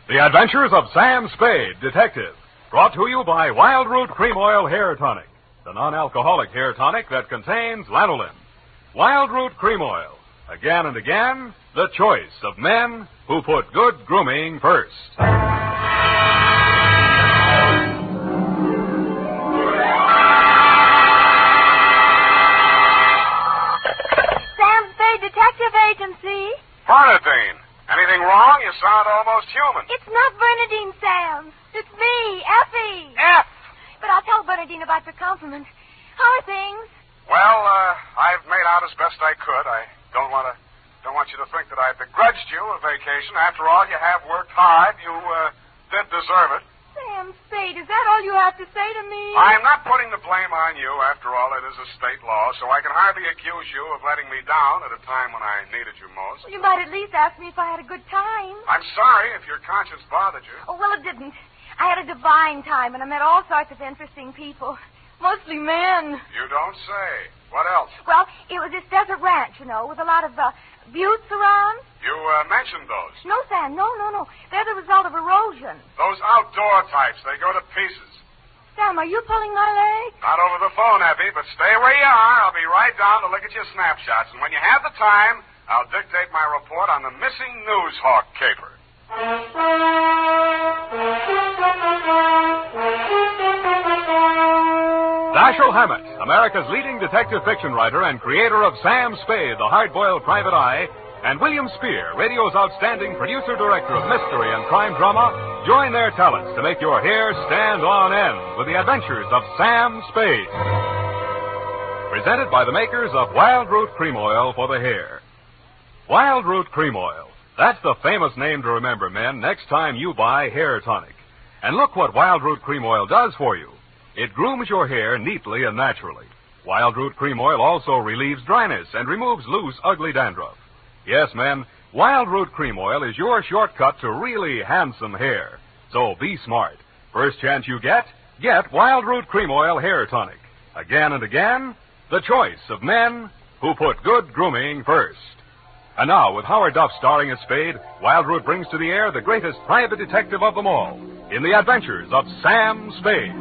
The Adventures of Sam Spade, Detective. Brought to you by Wild Root Cream Oil Hair Tonic, the non-alcoholic hair tonic that contains lanolin. Wild Root Cream Oil. Again and again, the choice of men who put good grooming first. Sam Spade Detective Agency. Bernadine, anything wrong? You sound almost human. It's not Bernadine, Sam. It's me, Effie. F. But I'll tell Bernadine about your compliment. How are things? Well, I've made out as best I could. I don't want you to think that I begrudged you a vacation. After all, you have worked hard. You did deserve it. Sam Spade, is that all you have to say to me? I'm not putting the blame on you. After all, it is a state law, so I can hardly accuse you of letting me down at a time when I needed you most. Well, you might at least ask me if I had a good time. I'm sorry if your conscience bothered you. Oh, well, it didn't. I had a divine time, and I met all sorts of interesting people. Mostly men. You don't say. What else? Well, it was this desert ranch, you know, with a lot of buttes around. You mentioned those. No, Sam, no. They're the result of erosion. Those outdoor types, they go to pieces. Sam, are you pulling my leg? Not over the phone, Effie, but stay where you are. I'll be right down to look at your snapshots. And when you have the time, I'll dictate my report on the missing news hawk caper. Dashiell Hammett, America's leading detective fiction writer and creator of Sam Spade, the hard-boiled private eye, and William Spear, radio's outstanding producer-director of mystery and crime drama, join their talents to make your hair stand on end with the adventures of Sam Spade. Presented by the makers of Wild Root Cream Oil for the hair. Wild Root Cream Oil. That's the famous name to remember, men, next time you buy hair tonic. And look what Wild Root Cream Oil does for you. It grooms your hair neatly and naturally. Wild Root Cream Oil also relieves dryness and removes loose, ugly dandruff. Yes, men, Wild Root Cream Oil is your shortcut to really handsome hair. So be smart. First chance you get Wild Root Cream Oil Hair Tonic. Again and again, the choice of men who put good grooming first. And now, with Howard Duff starring as Spade, Wild Root brings to the air the greatest private detective of them all in the adventures of Sam Spade.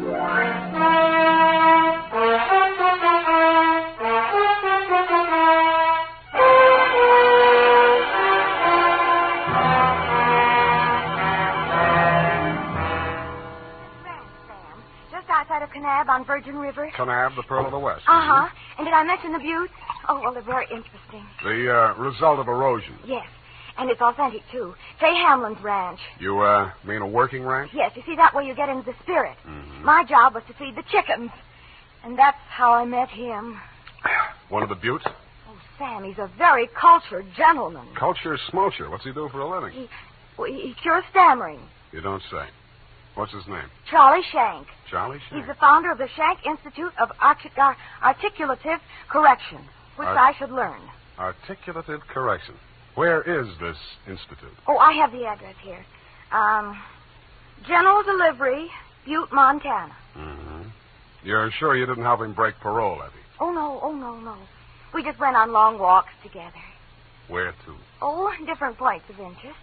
Just outside of Kanab on Virgin River. Kanab, the Pearl of the West. Uh-huh. And did I mention the buttes? Oh, well, they're very interesting. The result of erosion. Yes. And it's authentic, too. Fay Hamlin's ranch. You mean a working ranch? Yes. You see, that way you get into the spirit. Mm-hmm. My job was to feed the chickens. And that's how I met him. One of the buttes? Oh, Sam, he's a very cultured gentleman. Culture smulcher. What's he do for a living? He cures stammering. You don't say. What's his name? Charlie Shank. Charlie Shank? He's the founder of the Shank Institute of Articulative Correction, which I should learn. Articulative Correction. Where is this institute? Oh, I have the address here. General Delivery, Butte, Montana. Mm-hmm. You're sure you didn't help him break parole, Effie? Oh, no. We just went on long walks together. Where to? Oh, different points of interest.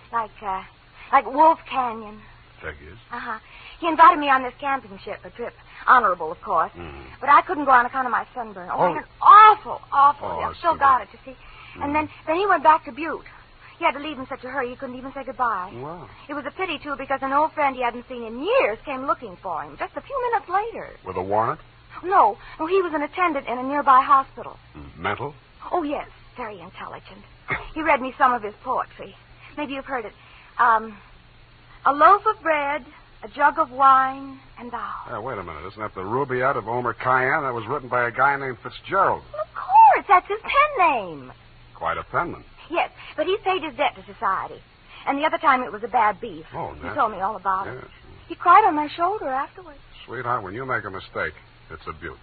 Like Wolf Canyon. Figures. Uh-huh. He invited me on this camping ship, a trip. Honorable, of course. Mm. But I couldn't go on account of my sunburn. Oh. It was awful. Oh, I've still got it, you see. And then he went back to Butte. He had to leave in such a hurry he couldn't even say goodbye. Wow. It was a pity, too, because an old friend he hadn't seen in years came looking for him just a few minutes later. With a warrant? No, he was an attendant in a nearby hospital. Mental? Oh, yes, very intelligent. He read me some of his poetry. Maybe you've heard it. A loaf of bread, a jug of wine, and thou. Wait a minute. Isn't that the Rubaiyat of Omer Khayyam? That was written by a guy named Fitzgerald. Well, of course. That's his pen name. Quite a penman. Yes, but he's paid his debt to society. And the other time it was a bad beef. Oh, he told me all about it. Yes. He cried on my shoulder afterwards. Sweetheart, when you make a mistake, it's a beaut.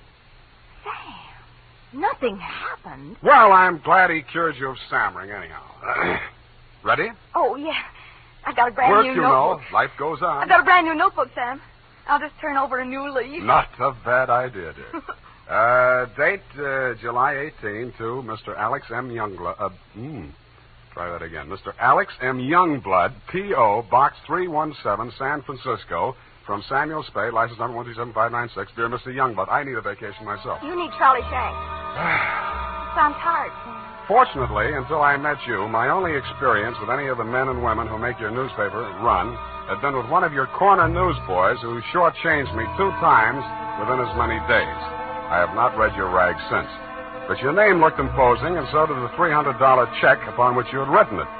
Sam, nothing happened. Well, I'm glad he cured you of stammering anyhow. Ready? Oh, yeah. I've got a brand Work, new you notebook. know. Life goes on. I've got a brand new notebook, Sam. I'll just turn over a new leaf. Not a bad idea, dear. Date July 18 to Mr. Alex M. Youngblood. Try that again. Mr. Alex M. Youngblood, P.O., Box 317, San Francisco, from Samuel Spade, license number 127-596. Dear Mr. Youngblood, I need a vacation myself. You need Charlie Shanks. You sound tired, Sam. Fortunately, until I met you, my only experience with any of the men and women who make your newspaper run had been with one of your corner newsboys who shortchanged me 2 times within as many days. I have not read your rag since. But your name looked imposing, and so did the $300 check upon which you had written it.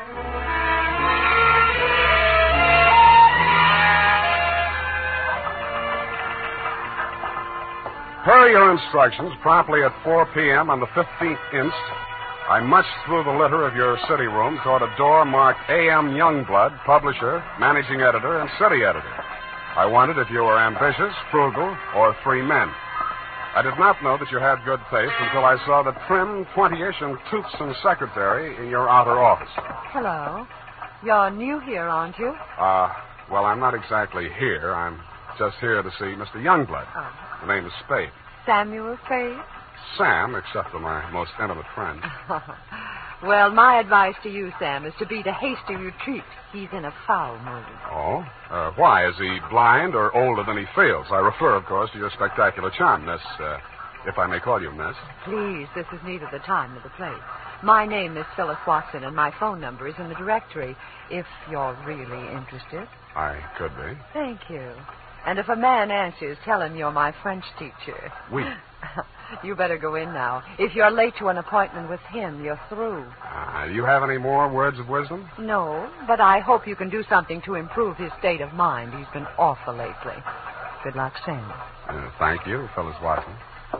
Per your instructions, promptly at 4 p.m. on the 15th inst., I munched through the litter of your city room toward a door marked A.M. Youngblood, publisher, managing editor, and city editor. I wondered if you were ambitious, frugal, or 3 men. I did not know that you had good taste until I saw the trim, 20-ish, and toothsome secretary in your outer office. Hello. You're new here, aren't you? Well, I'm not exactly here. I'm just here to see Mr. Youngblood. Oh. The name is Spade. Samuel Spade? Sam, except for my most intimate friend. Well, my advice to you, Sam, is to beat a hasty retreat. He's in a foul mood. Oh? Why? Is he blind or older than he feels? I refer, of course, to your spectacular charm, Miss, if I may call you Miss. Please, this is neither the time nor the place. My name is Phyllis Watson, and my phone number is in the directory, if you're really interested. I could be. Thank you. And if a man answers, tell him you're my French teacher. Oui. You better go in now. If you're late to an appointment with him, you're through. Do you have any more words of wisdom? No, but I hope you can do something to improve his state of mind. He's been awful lately. Good luck, Sam. Thank you, Phyllis Watson.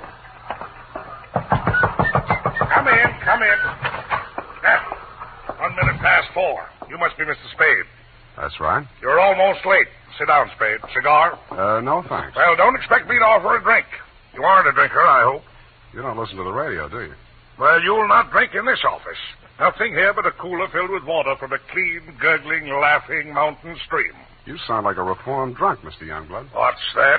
Come in. Now, 1 minute past 4. You must be Mr. Spade. That's right. You're almost late. Sit down, Spade. Cigar? No, thanks. Well, don't expect me to offer a drink. You aren't a drinker, I hope. You don't listen to the radio, do you? Well, you'll not drink in this office. Nothing here but a cooler filled with water from a clean, gurgling, laughing mountain stream. You sound like a reformed drunk, Mr. Youngblood. What's that?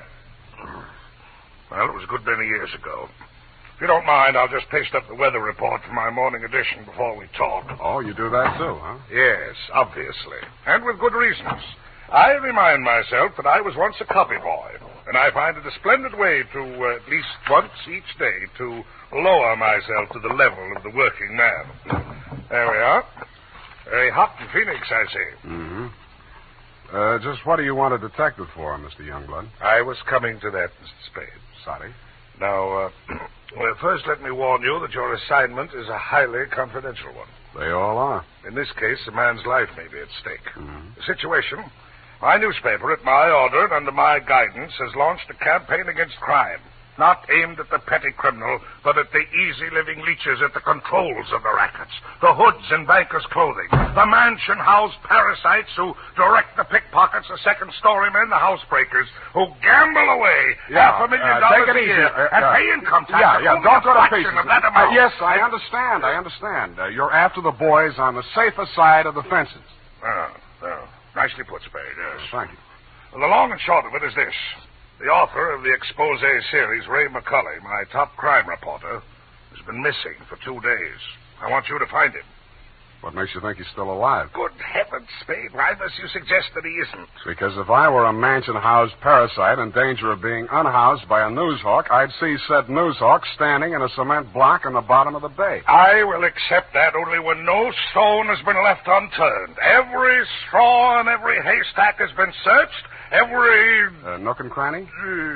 Well, it was a good many years ago. If you don't mind, I'll just paste up the weather report for my morning edition before we talk. Oh, you do that too, huh? Yes, obviously. And with good reasons. I remind myself that I was once a copy boy, and I find it a splendid way to, at least once each day, to lower myself to the level of the working man. There we are. Very hot in Phoenix, I see. Mm-hmm. Just what do you want a detective for, Mr. Youngblood? I was coming to that, Mr. Spade. Sorry. Now, well, first let me warn you that your assignment is a highly confidential one. They all are. In this case, a man's life may be at stake. Mm-hmm. The situation: my newspaper, at my order and under my guidance, has launched a campaign against crime. Not aimed at the petty criminal, but at the easy-living leeches at the controls of the rackets, the hoods in bankers' clothing, the mansion-house parasites who direct the pickpockets, the second-story men, the housebreakers, who gamble away $500,000 a year and pay income tax. Don't go to pieces. Of that amount. Yes, I understand. You're after the boys on the safer side of the fences. Well, nicely put, Spade, yes. Thank you. Well, the long and short of it is this. The author of the expose series, Ray McCulley, my top crime reporter, has been missing for 2 days. I want you to find him. What makes you think he's still alive? Good heavens, Spade. Why must you suggest that he isn't? Because if I were a mansion-housed parasite in danger of being unhoused by a newshawk, I'd see said newshawk standing in a cement block on the bottom of the bay. I will accept that only when no stone has been left unturned. Every straw and every haystack has been searched. Every... nook and cranny?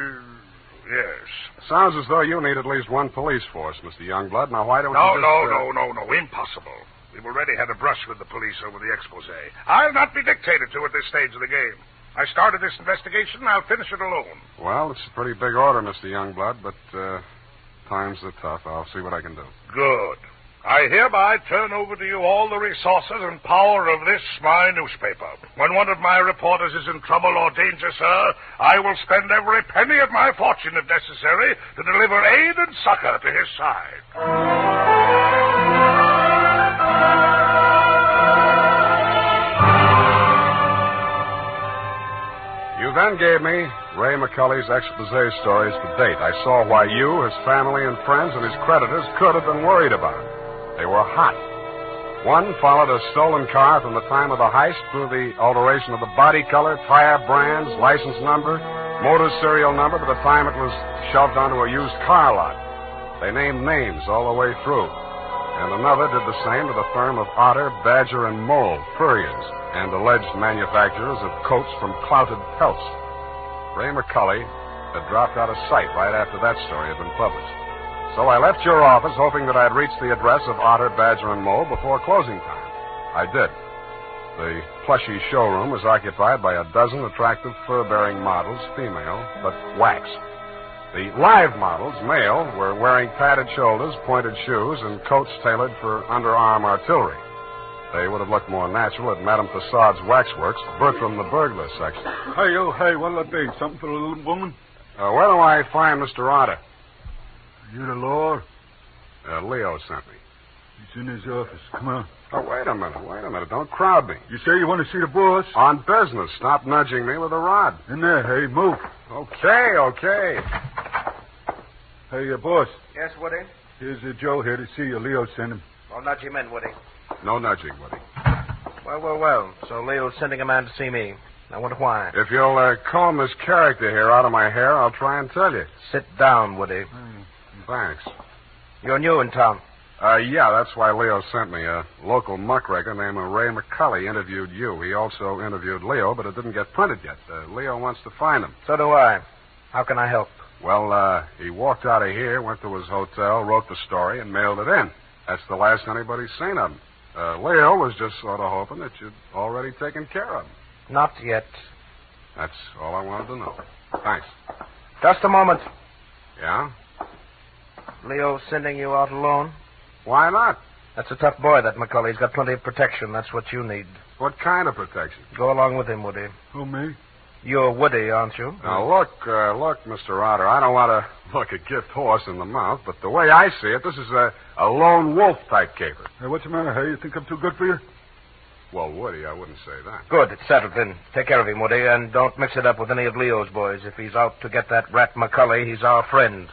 Yes. Sounds as though you need at least one police force, Mr. Youngblood. Now, why don't No, you impossible. We've already had a brush with the police over the expose. I'll not be dictated to at this stage of the game. I started this investigation, and I'll finish it alone. Well, it's a pretty big order, Mr. Youngblood, but times are tough. I'll see what I can do. Good. I hereby turn over to you all the resources and power of this, my newspaper. When one of my reporters is in trouble or danger, sir, I will spend every penny of my fortune, if necessary, to deliver aid and succor to his side. You then gave me Ray McCulley's expose stories to date. I saw why you, his family and friends, and his creditors could have been worried about him. They were hot. One followed a stolen car from the time of the heist through the alteration of the body color, tire brands, license number, motor serial number to the time it was shoved onto a used car lot. They named names all the way through. And another did the same to the firm of Otter, Badger, and Mole, furriers, and alleged manufacturers of coats from clouted pelts. Ray McCully had dropped out of sight right after that story had been published. So I left your office hoping that I'd reach the address of Otter, Badger, and Mole before closing time. I did. The plushy showroom was occupied by a dozen attractive fur-bearing models, female, but wax. The live models, male, were wearing padded shoulders, pointed shoes, and coats tailored for underarm artillery. They would have looked more natural at Madame Tussaud's waxworks, Bertram the burglar section. Hey, what'll it be? Something for the little woman? Where do I find Mr. Otter? You the law? Leo sent me. He's in his office. Come on. Oh, wait a minute. Don't crowd me. You say you want to see the boss? On business. Stop nudging me with a rod. In there, hey, move. Okay. Hey, boss. Yes, Woody? Here's Joe here to see you. Leo sent him. I'll nudge him in, Woody. No nudging, Woody. Well. So Leo's sending a man to see me. I wonder why. If you'll comb this character here out of my hair, I'll try and tell you. Sit down, Woody. Thanks. You're new in town. Yeah, that's why Leo sent me. A local muckraker named Ray McCully interviewed you. He also interviewed Leo, but it didn't get printed yet. Leo wants to find him. So do I. How can I help? Well, he walked out of here, went to his hotel, wrote the story, and mailed it in. That's the last anybody's seen of him. Leo was just sort of hoping that you'd already taken care of him. Not yet. That's all I wanted to know. Thanks. Just a moment. Yeah? Leo sending you out alone? Why not? That's a tough boy, that McCully. He's got plenty of protection. That's what you need. What kind of protection? Go along with him, Woody. Who, me? You're Woody, aren't you? Now, look, Mr. Otter, I don't want to look a gift horse in the mouth, but the way I see it, this is a lone wolf type caper. Hey, what's the matter, hey? You think I'm too good for you? Well, Woody, I wouldn't say that. Good. It's settled then. Take care of him, Woody, and don't mix it up with any of Leo's boys. If he's out to get that rat McCully, he's our friend.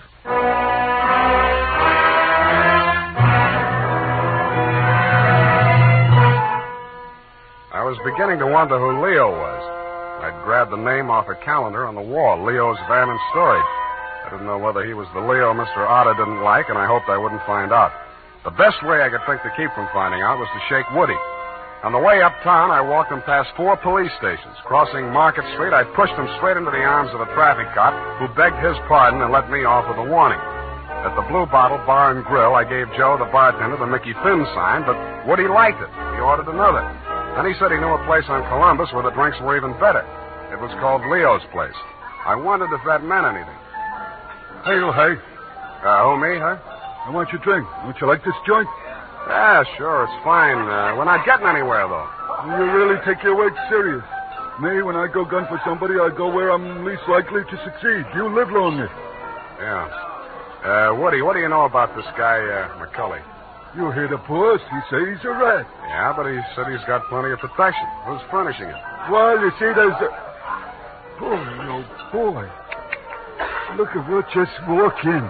I was beginning to wonder who Leo was. I'd grabbed the name off a calendar on the wall, Leo's Van and Storage. I didn't know whether he was the Leo Mr. Otter didn't like, and I hoped I wouldn't find out. The best way I could think to keep from finding out was to shake Woody. On the way uptown, I walked him past 4 police stations. Crossing Market Street, I pushed him straight into the arms of a traffic cop who begged his pardon and let me off with a warning. At the Blue Bottle Bar and Grill, I gave Joe, the bartender, the Mickey Finn sign, but Woody liked it. He ordered another. Then he said he knew a place on Columbus where the drinks were even better. It was called Leo's Place. I wondered if that meant anything. Hey, hey. Who, me, huh? I want your drink. Don't you like this joint? Yeah, sure, it's fine. We're not getting anywhere, though. You really take your work serious. Me, when I go gun for somebody, I go where I'm least likely to succeed. You live longer. Yeah. Woody, what do you know about this guy, McCully? You hear the boss. He say he's a rat. Yeah, but he said he's got plenty of protection. Who's furnishing it? Well, you see, there's a... Boy, oh, boy. Look at what just walked in.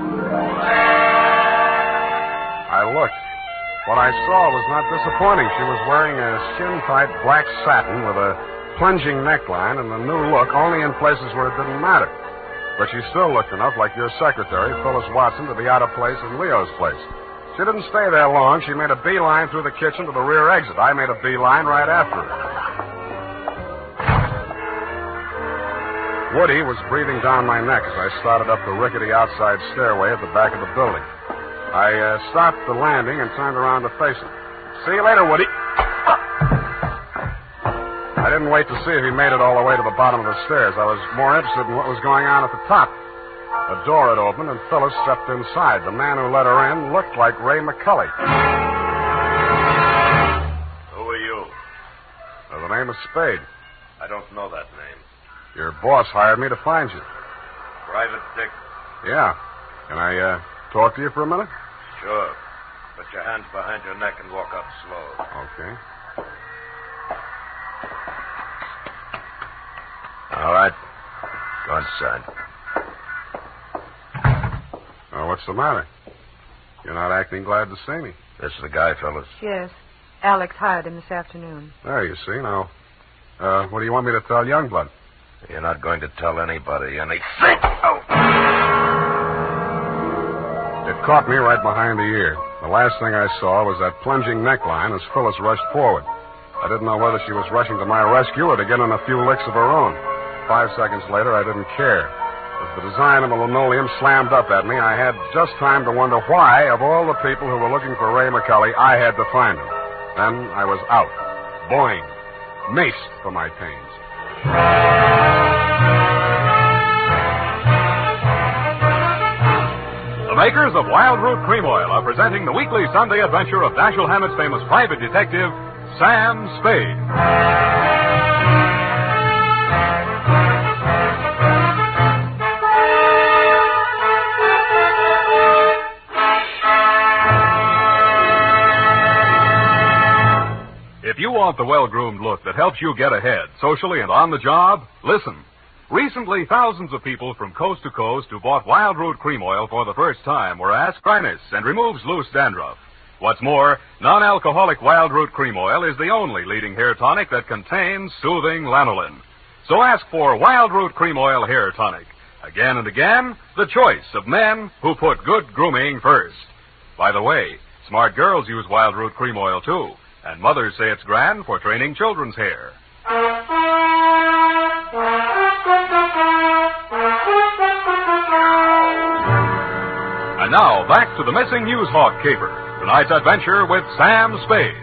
I looked. What I saw was not disappointing. She was wearing a skin-tight black satin with a plunging neckline and a new look only in places where it didn't matter. But she still looked enough like your secretary, Phyllis Watson, to be out of place in Leo's place. She didn't stay there long. She made a beeline through the kitchen to the rear exit. I made a beeline right after her. Woody was breathing down my neck as I started up the rickety outside stairway at the back of the building. I stopped the landing and turned around to face him. See you later, Woody. I didn't wait to see if he made it all the way to the bottom of the stairs. I was more interested in what was going on at the top. A door had opened, and Phyllis stepped inside. The man who let her in looked like Ray McCully. Who are you? The name is Spade. I don't know that name. Your boss hired me to find you. Private Dick? Yeah. Can I talk to you for a minute? Sure. Put your hands behind your neck and walk up slow. Okay. All right. Go inside. What's the matter? You're not acting glad to see me. This is the guy, fellas. Yes. Alex hired him this afternoon. There, you see. Now, what do you want me to tell Youngblood? You're not going to tell anybody anything. Oh. It caught me right behind the ear. The last thing I saw was that plunging neckline as Phyllis rushed forward. I didn't know whether she was rushing to my rescue or to get in a few licks of her own. 5 seconds later, I didn't care. As the design of the linoleum slammed up at me, I had just time to wonder why, of all the people who were looking for Ray McCully, I had to find him. Then I was out. Boing. Maced for my pains. The makers of Wild Root Cream Oil are presenting the weekly Sunday adventure of Dashiell Hammett's famous private detective, Sam Spade. If you want the well-groomed look that helps you get ahead, socially and on the job, listen. Recently, thousands of people from coast to coast who bought Wild Root Cream Oil for the first time were asked dryness and removes loose dandruff. What's more, non-alcoholic Wild Root Cream Oil is the only leading hair tonic that contains soothing lanolin. So ask for Wild Root Cream Oil Hair Tonic. Again and again, the choice of men who put good grooming first. By the way, smart girls use Wild Root Cream Oil, too. And mothers say it's grand for training children's hair. And now, back to the missing news hawk caper. Tonight's adventure with Sam Spade.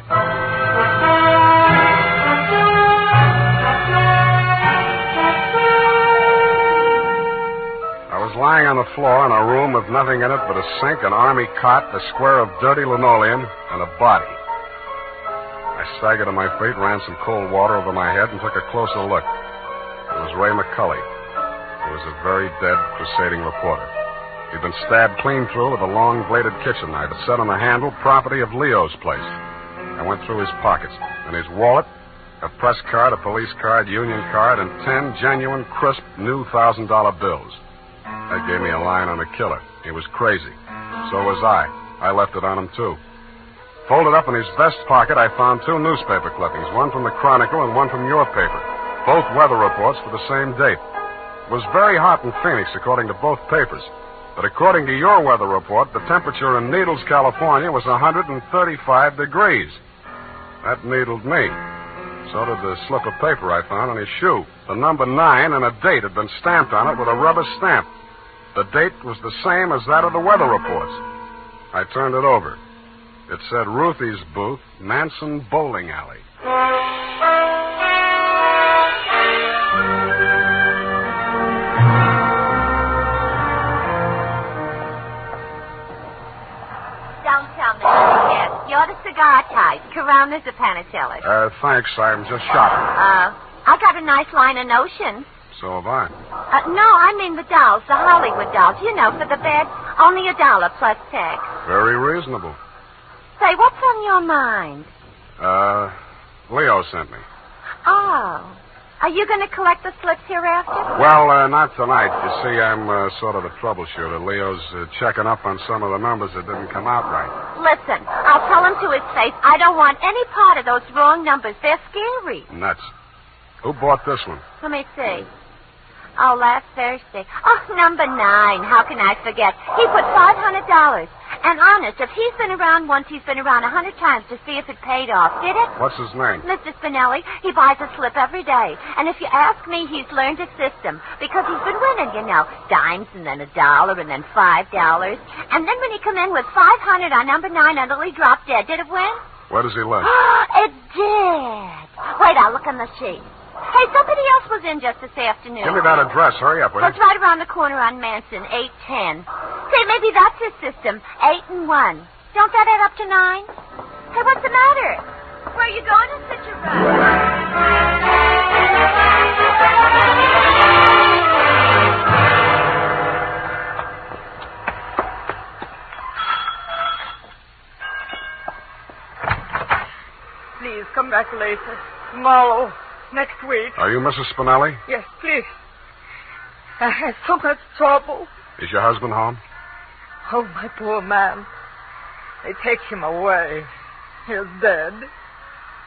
I was lying on the floor in a room with nothing in it but a sink, an army cot, a square of dirty linoleum, and a body. I staggered to my feet, ran some cold water over my head, and took a closer look. It was Ray McCully. He was a very dead crusading reporter. He'd been stabbed clean through with a long-bladed kitchen knife. It set on the handle, property of Leo's place. I went through his pockets. In his wallet, a press card, a police card, union card, and 10 genuine, crisp, new $1,000 bills. That gave me a line on the killer. He was crazy. So was I. I left it on him, too. Folded up in his vest pocket, I found 2 newspaper clippings, one from the Chronicle and one from your paper, both weather reports for the same date. It was very hot in Phoenix, according to both papers. But according to your weather report, the temperature in Needles, California was 135 degrees. That needled me. So did the slip of paper I found on his shoe. The number 9 and a date had been stamped on it with a rubber stamp. The date was the same as that of the weather reports. I turned it over. It said Ruthie's Booth, Manson Bowling Alley. Don't tell me yes. You're the cigar type. Coronas or Panicellas? Thanks. I'm just shopping. I got a nice line of notions. So have I. No, I mean the dolls, the Hollywood dolls. You know, for the bed, only $1 plus tax. Very reasonable. Say, what's on your mind? Leo sent me. Oh. Are you going to collect the slips hereafter? Well, not tonight. You see, I'm sort of a troubleshooter. Leo's checking up on some of the numbers that didn't come out right. Listen, I'll tell him to his face I don't want any part of those wrong numbers. They're scary. Nuts. Who bought this one? Let me see. Oh, last Thursday. Oh, number 9. How can I forget? He put $500. And honest, if he's been around once, he's been around 100 times to see if it paid off. Did it? What's his name? Mr. Spinelli. He buys a slip every day. And if you ask me, he's learned a system. Because he's been winning, you know. Dimes and then $1 and then $5. And then when he come in with 500 on number 9, it'll he drop dead. Did it win? Where does he live? It did. Wait, I'll look on the sheet. Hey, somebody else was in just this afternoon. Give me that address. Hurry up, will you? It's right around the corner on Manson, 810. Say, maybe that's his system, 8 and 1. Don't that add up to 9? Hey, what's the matter? Where are you going in such a rush? Please, come back later. Tomorrow. Next week. Are you Mrs. Spinelli? Yes, please. I had so much trouble. Is your husband home? Oh, my poor man. They take him away. He's dead.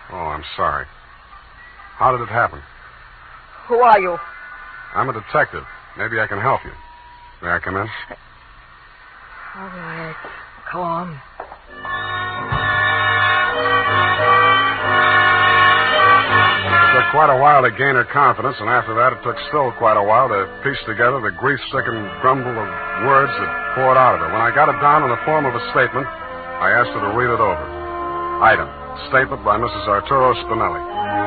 Oh, I'm sorry. How did it happen? Who are you? I'm a detective. Maybe I can help you. May I come in? All right. Come on. It took quite a while to gain her confidence, and after that it took still quite a while to piece together the grief-stricken grumble of words that poured out of her. When I got it down in the form of a statement, I asked her to read it over. Item. Statement by Mrs. Arturo Spinelli.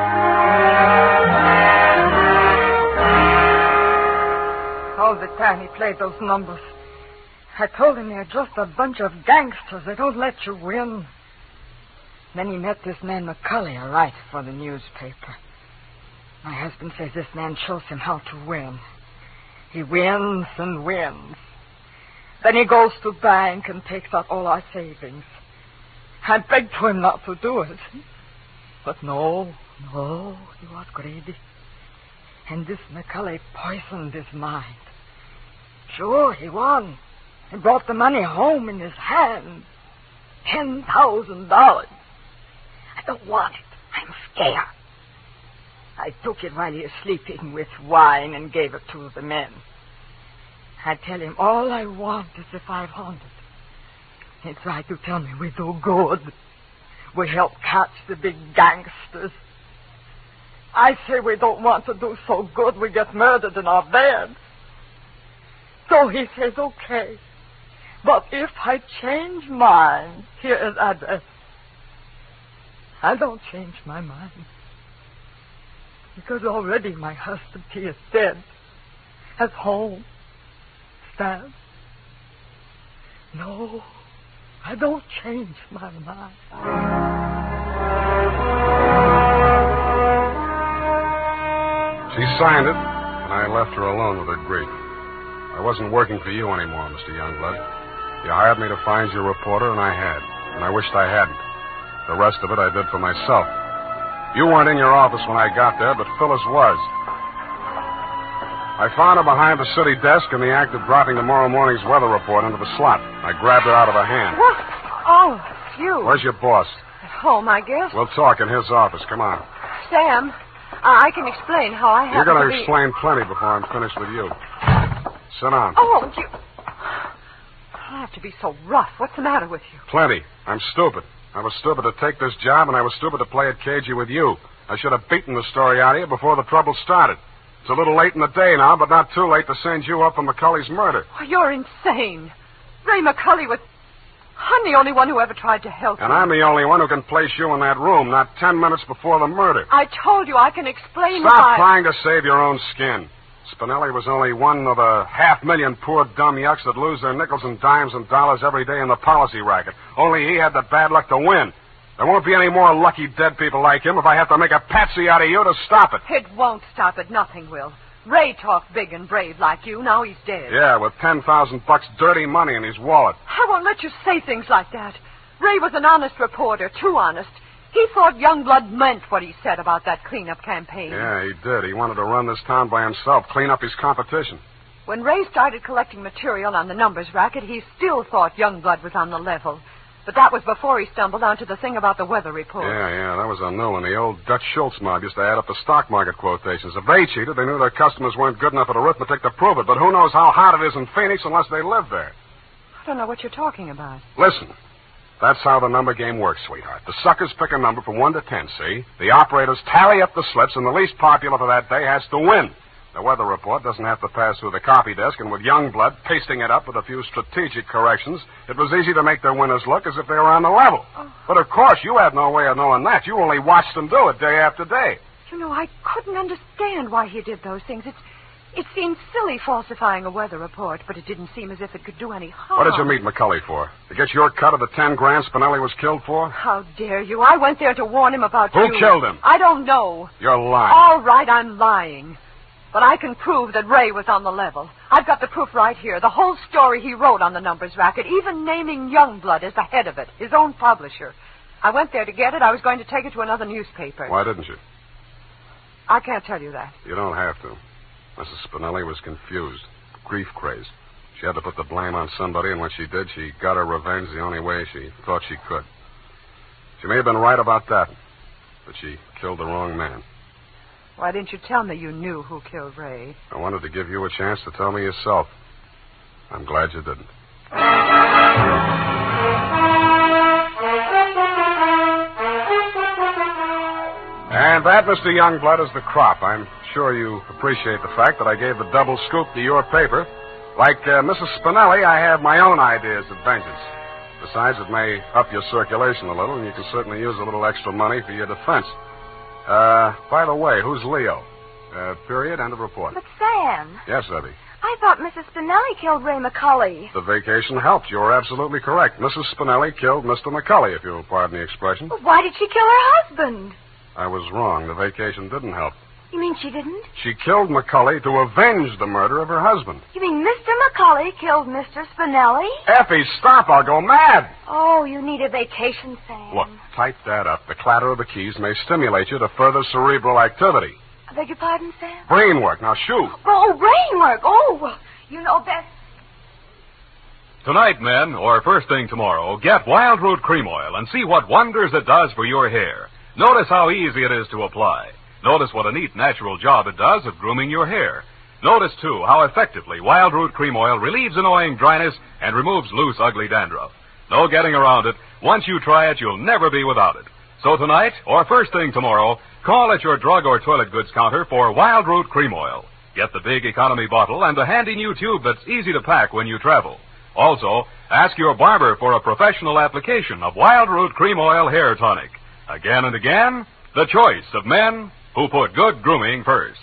All the time he played those numbers, I told him they're just a bunch of gangsters. They don't let you win. Then he met this man McCulley, a writer for the newspaper. My husband says this man shows him how to win. He wins and wins. Then he goes to bank and takes out all our savings. I begged for him not to do it. But no, he was greedy. And this McCulley poisoned his mind. Sure, he won. He brought the money home in his hand. $10,000. I don't want it. I'm scared. I took it while he was sleeping with wine and gave it to the men. I tell him all I want is the 500. He tried to tell me we do good. We help catch the big gangsters. I say we don't want to do so good we get murdered in our beds. So he says, okay. But if I change mine, here is address. I don't change my mind. Because already my husband, he is dead. At home. Stabbed. No, I don't change my mind. She signed it, and I left her alone with her grief. I wasn't working for you anymore, Mr. Youngblood. You hired me to find you a reporter, and I had. And I wished I hadn't. The rest of it I did for myself. You weren't in your office when I got there, but Phyllis was. I found her behind the city desk in the act of dropping tomorrow morning's weather report into the slot. I grabbed her out of her hand. What? Oh, it's you. Where's your boss? At home, I guess. We'll talk in his office. Come on. Sam, I can explain how I You're happened going to be... explain plenty before I'm finished with you. Sit down. Oh, you... I have to be so rough. What's the matter with you? Plenty. I'm stupid. I was stupid to take this job, and I was stupid to play it cagey with you. I should have beaten the story out of you before the trouble started. It's a little late in the day now, but not too late to send you up for McCulley's murder. Oh, you're insane. Ray McCulley was... I'm the only one who ever tried to help And you. I'm the only one who can place you in that room, not 10 minutes before the murder. I told you I can explain Stop why... trying to save your own skin. Spinelli was only one of a 500,000 poor dumb yucks that lose their nickels and dimes and dollars every day in the policy racket. Only he had the bad luck to win. There won't be any more lucky dead people like him if I have to make a patsy out of you to stop it. It won't stop it. Nothing will. Ray talked big and brave like you. Now he's dead. Yeah, with $10,000 dirty money in his wallet. I won't let you say things like that. Ray was an honest reporter, too honest. He thought Youngblood meant what he said about that cleanup campaign. Yeah, he did. He wanted to run this town by himself, clean up his competition. When Ray started collecting material on the numbers racket, he still thought Youngblood was on the level. But that was before he stumbled onto the thing about the weather report. Yeah, that was a new one. The old Dutch Schultz mob used to add up the stock market quotations. If they cheated, they knew their customers weren't good enough at arithmetic to prove it. But who knows how hot it is in Phoenix unless they live there? I don't know what you're talking about. Listen, that's how the number game works, sweetheart. The suckers pick a number from 1 to 10, see? The operators tally up the slips, and the least popular for that day has to win. The weather report doesn't have to pass through the copy desk, and with Youngblood pasting it up with a few strategic corrections, it was easy to make their winners look as if they were on the level. Oh. But, of course, you had no way of knowing that. You only watched them do it day after day. You know, I couldn't understand why he did those things. It seemed silly falsifying a weather report, but it didn't seem as if it could do any harm. What did you meet McCulley for? To get your cut of the 10 grand Spinelli was killed for? How dare you? I went there to warn him about you. Who killed him? I don't know. You're lying. All right, I'm lying. But I can prove that Ray was on the level. I've got the proof right here. The whole story he wrote on the numbers racket, even naming Youngblood as the head of it, his own publisher. I went there to get it. I was going to take it to another newspaper. Why didn't you? I can't tell you that. You don't have to. Mrs. Spinelli was confused, grief-crazed. She had to put the blame on somebody, and when she did, she got her revenge the only way she thought she could. She may have been right about that. but she killed the wrong man. Why didn't you tell me you knew who killed Ray? I wanted to give you a chance to tell me yourself. I'm glad you didn't. And that, Mr. Youngblood, is the crop. I'm sure you appreciate the fact that I gave the double scoop to your paper. Like Mrs. Spinelli, I have my own ideas of vengeance. Besides, it may up your circulation a little, and you can certainly use a little extra money for your defense. By the way, who's Leo? Period, end of report. But, Sam. Yes, Evie. I thought Mrs. Spinelli killed Ray McCully. The vacation helped. You were absolutely correct. Mrs. Spinelli killed Mr. McCully, if you'll pardon the expression. But why did she kill her husband? I was wrong. The vacation didn't help. You mean she didn't? She killed McCully to avenge the murder of her husband. You mean Mr. McCully killed Mr. Spinelli? Effie, stop. I'll go mad. Oh, you need a vacation, Sam. Look, type that up. The clatter of the keys may stimulate you to further cerebral activity. I beg your pardon, Sam? Brain work. Now, shoot. Oh, brain work. Oh, well, you know best. Tonight, men, or first thing tomorrow, get Wild Root Cream Oil and see what wonders it does for your hair. Notice how easy it is to apply. Notice what a neat, natural job it does of grooming your hair. Notice, too, how effectively Wild Root Cream Oil relieves annoying dryness and removes loose, ugly dandruff. No getting around it. Once you try it, you'll never be without it. So tonight, or first thing tomorrow, call at your drug or toilet goods counter for Wild Root Cream Oil. Get the big economy bottle and the handy new tube that's easy to pack when you travel. Also, ask your barber for a professional application of Wild Root Cream Oil Hair Tonic. Again and again, the choice of men who put good grooming first.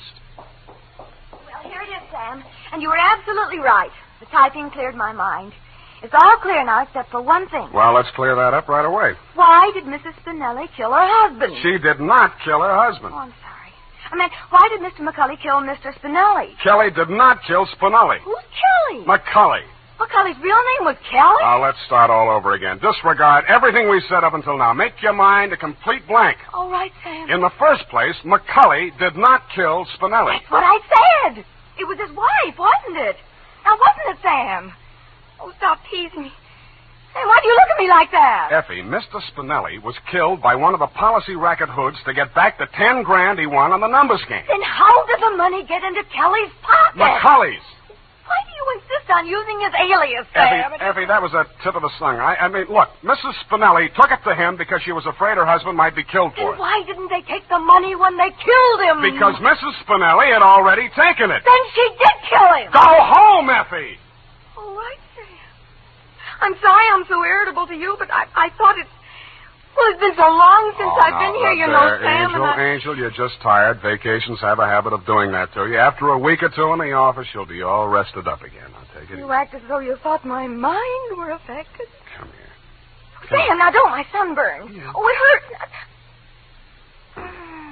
Well, here it is, Sam. And you were absolutely right. The typing cleared my mind. It's all clear now except for one thing. Well, let's clear that up right away. Why did Mrs. Spinelli kill her husband? She did not kill her husband. Oh, I'm sorry. I meant, why did Mr. McCully kill Mr. Spinelli? Kelly did not kill Spinelli. Who's Kelly? McCully. McCully's real name was Kelly? Now, let's start all over again. Disregard everything we said up until now. Make your mind a complete blank. All right, Sam. In the first place, McCully did not kill Spinelli. That's what I said. It was his wife, wasn't it? Now, wasn't it, Sam? Oh, stop teasing me. Sam, why do you look at me like that? Effie, Mr. Spinelli was killed by one of the policy racket hoods to get back the $10,000 he won on the numbers game. Then how did the money get into Kelly's pocket? McCully's. Why do you insist on using his alias, Sam? Effie, that was a tip of the tongue. I mean, look, Mrs. Spinelli took it to him because she was afraid her husband might be killed for Then it. why didn't they take the money when they killed him? Because Mrs. Spinelli had already taken it. Then she did kill him. Go home, Effie! All right, Sam. I'm sorry I'm so irritable to you, but I thought it... Well, it's been so long since I've been here, you know, Sam, Angel, you're just tired. Vacations have a habit of doing that to you. After a week or two in the office, you'll be all rested up again. I'll take it easy. You act as though you thought my mind were affected. Come here. Sam, now don't, my sunburn. Yeah. Oh, it hurts.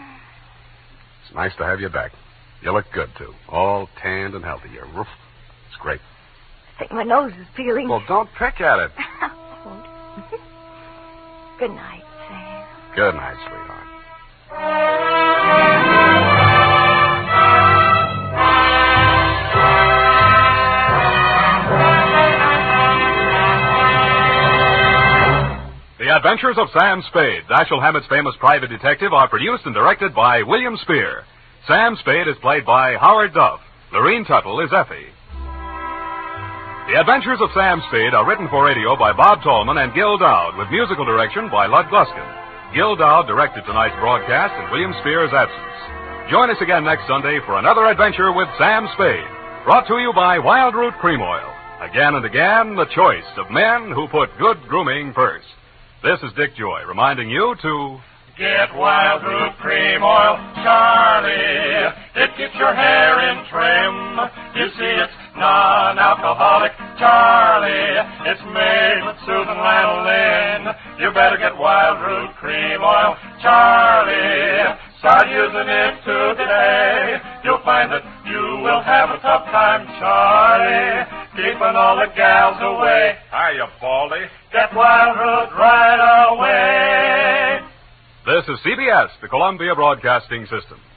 It's nice to have you back. You look good, too. All tanned and healthy. Your roof. It's great. I think my nose is peeling. Well, don't pick at it. Good night, Sam. Good night, sweetheart. The Adventures of Sam Spade, Dashiell Hammett's famous private detective, are produced and directed by William Spear. Sam Spade is played by Howard Duff. Lorene Tuttle is Effie. The Adventures of Sam Spade are written for radio by Bob Tallman and Gil Dowd, with musical direction by Lud Gluskin. Gil Dowd directed tonight's broadcast in William Spear's absence. Join us again next Sunday for another adventure with Sam Spade, brought to you by Wild Root Cream Oil. Again and again, the choice of men who put good grooming first. This is Dick Joy reminding you to... Get Wild Root Cream Oil, Charlie. It keeps your hair in trim. You see, it's non-alcoholic, Charlie. It's made with soothing lanolin. You better get Wild Root Cream Oil, Charlie. Start using it today. You'll find that you will have a tough time, Charlie, keeping all the gals away. Hiya, Baldy. Get Wild Root right away. This is CBS, the Columbia Broadcasting System.